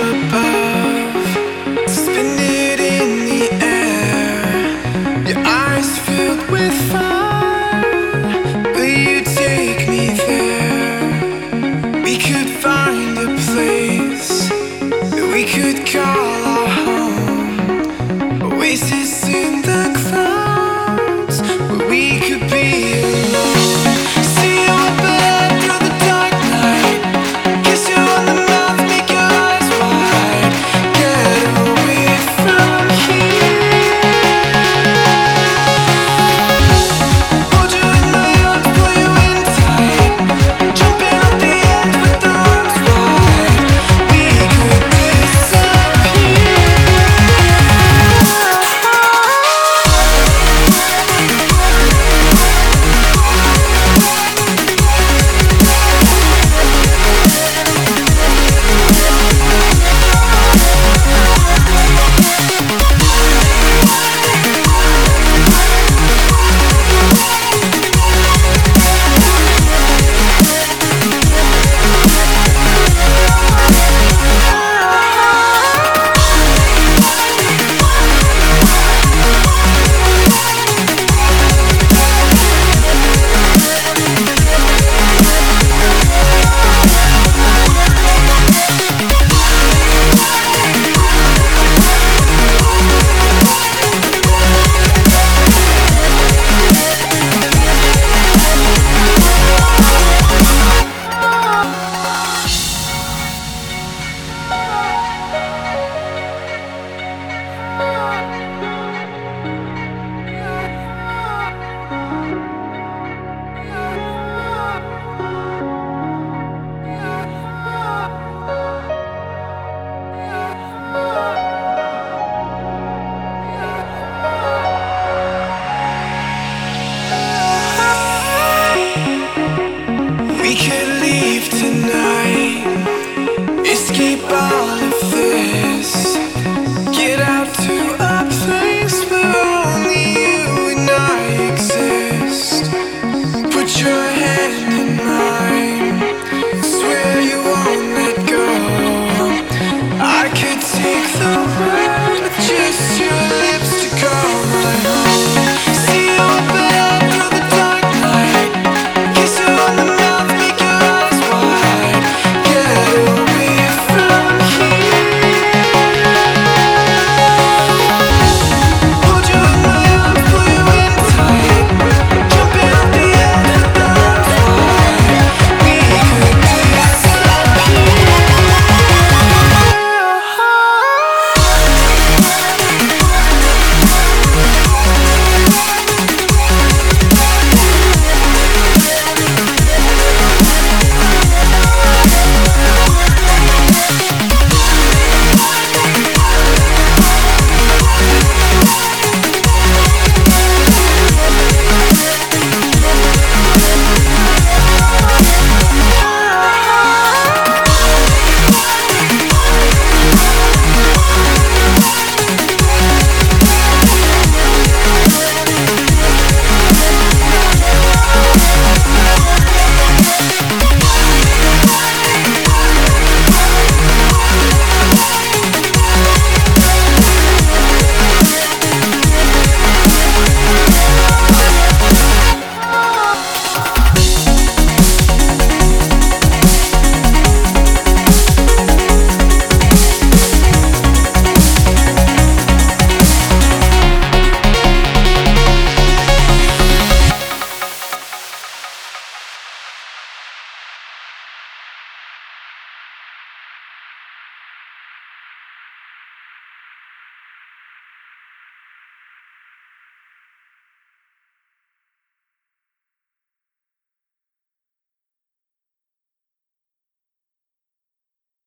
above, spin it in the air. Your eyes filled with fire. Will you take me there? We could find a place that we could call our home. Oasis in the clouds where we could be alone. See you up ahead through the dark night. Kiss you on the mouth, make your eyes wide. Get away from here. Hold you in my arms, pull you in tight. Jumping off the edge with the arms wide. We could disappear. We could leave tonight, escape all of this, get out.